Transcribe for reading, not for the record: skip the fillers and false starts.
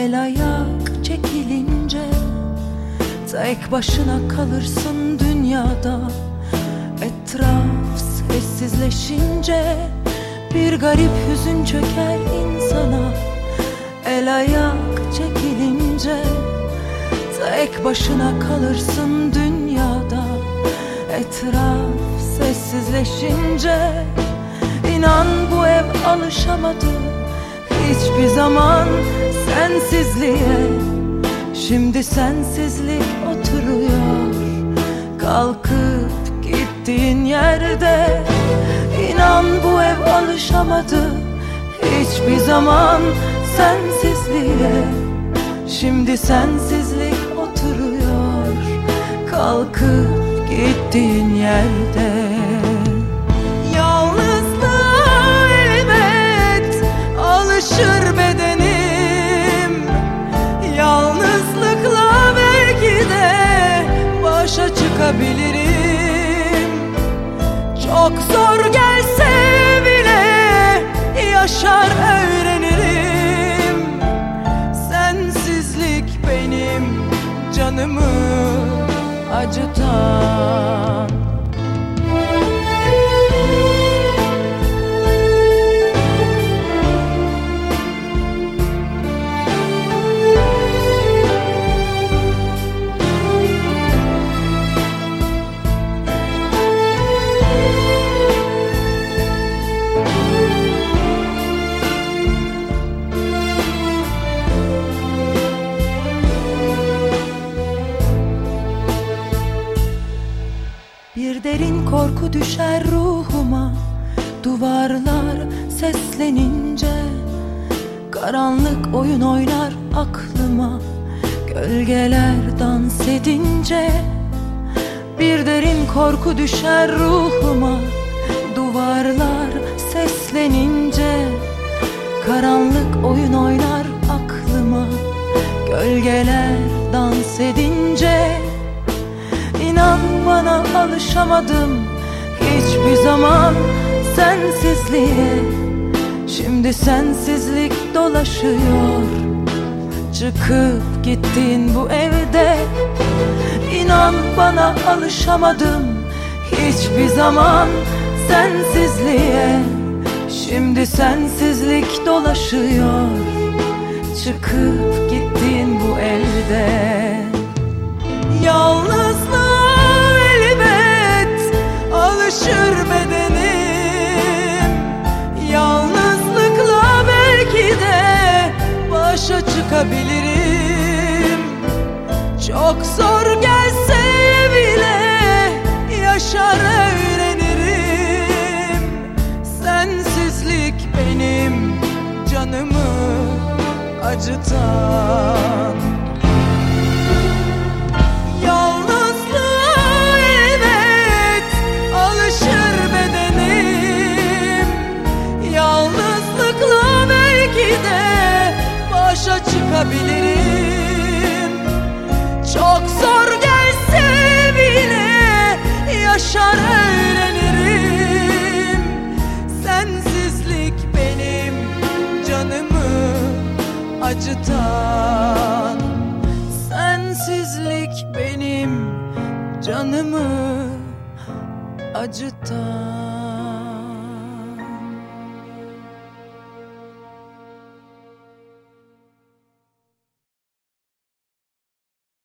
El ayak çekilince tek başına kalırsın dünyada. Etraf sessizleşince bir garip hüzün çöker insana. El ayak çekilince tek başına kalırsın dünyada. Etraf sessizleşince inan bu ev alışamadı hiçbir zaman sensizliğe. Şimdi sensizlik oturuyor kalkıp gittiğin yerde. İnan bu ev alışamadı hiçbir zaman sensizliğe. Şimdi sensizlik oturuyor kalkıp gittiğin yerde. Yalnızlığa elbet alışır bedenim. Yalnızlıkla belki de başa çıkabilirim. Çok zor gelse bile yaşar öğrenirim. Sensizlik benim canımı acıtan. Bir derin korku düşer ruhuma, duvarlar seslenince. Karanlık oyun oynar aklıma, gölgeler dans edince. Bir derin korku düşer ruhuma, duvarlar seslenince. Karanlık oyun oynar aklıma, gölgeler dans edince. İnan bana alışamadım hiçbir zaman sensizliğe. Şimdi sensizlik dolaşıyor çıkıp gittiğin bu evde. İnan bana alışamadım hiçbir zaman sensizliğe. Şimdi sensizlik dolaşıyor çıkıp gittiğin bu evde. Yalnızlığa elbet alışır bedenim. Yalnızlıkla belki de başa çıkabilirim. Çok zor gelse bile yaşar öğrenirim. Sensizlik benim canımı acıtan. Yalnızlığa elbet alışır bedenim. Yalnızlıkla belki de başa çıkabilirim. Çok zor gelse bile yaşar öğrenirim. Sensizlik benim canımı acıtan. Sensizlik benim canımı acıtan.